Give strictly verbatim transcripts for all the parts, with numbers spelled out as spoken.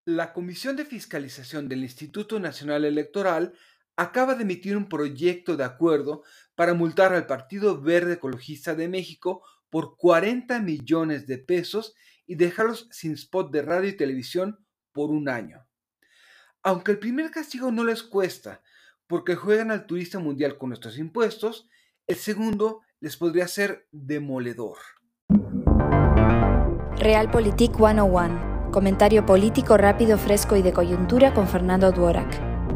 La Comisión de Fiscalización del Instituto Nacional Electoral acaba de emitir un proyecto de acuerdo para multar al Partido Verde Ecologista de México por cuarenta millones de pesos y dejarlos sin spot de radio y televisión por un año. Aunque el primer castigo no les cuesta, porque juegan al turista mundial con nuestros impuestos, el segundo les podría ser demoledor. Realpolitik ciento uno. Comentario político rápido, fresco y de coyuntura con Fernando Dworak.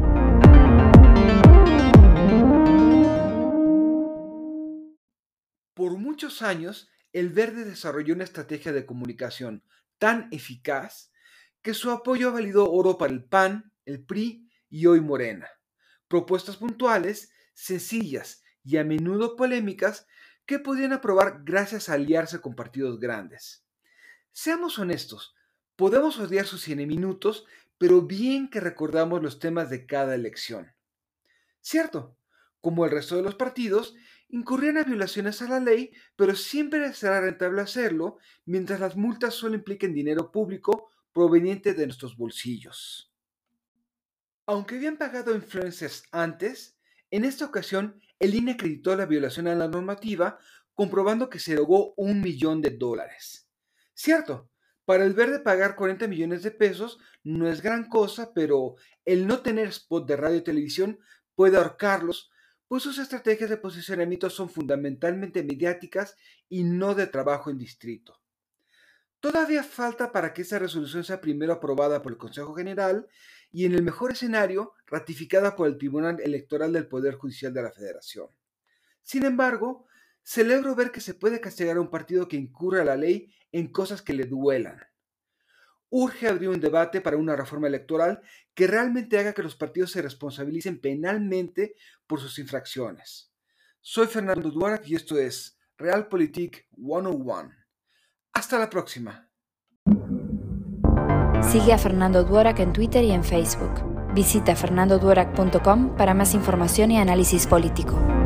Por muchos años, el Verde desarrolló una estrategia de comunicación tan eficaz que su apoyo ha valido oro para el P A N, el P R I y hoy Morena. Propuestas puntuales, sencillas y a menudo polémicas que podían aprobar gracias a aliarse con partidos grandes. Seamos honestos, podemos odiar sus cien minutos, pero bien que recordamos los temas de cada elección. Cierto, como el resto de los partidos, incurrían a violaciones a la ley, pero siempre será rentable hacerlo, mientras las multas solo impliquen dinero público proveniente de nuestros bolsillos. Aunque habían pagado influencers antes, en esta ocasión el I N E acreditó la violación a la normativa, comprobando que se erogó un millón de dólares. Cierto, para el Verde pagar cuarenta millones de pesos no es gran cosa, pero el no tener spot de radio y televisión puede ahorcarlos, pues sus estrategias de posicionamiento son fundamentalmente mediáticas y no de trabajo en distrito. Todavía falta para que esta resolución sea primero aprobada por el Consejo General y, en el mejor escenario, ratificada por el Tribunal Electoral del Poder Judicial de la Federación. Sin embargo, celebro ver que se puede castigar a un partido que incurra la ley en cosas que le duelan. Urge abrir un debate para una reforma electoral que realmente haga que los partidos se responsabilicen penalmente por sus infracciones. Soy Fernando Dworak y esto es Realpolitik ciento uno. Hasta la próxima. Sigue a Fernando Dworak en Twitter y en Facebook. Visita fernando dworak punto com para más información y análisis político.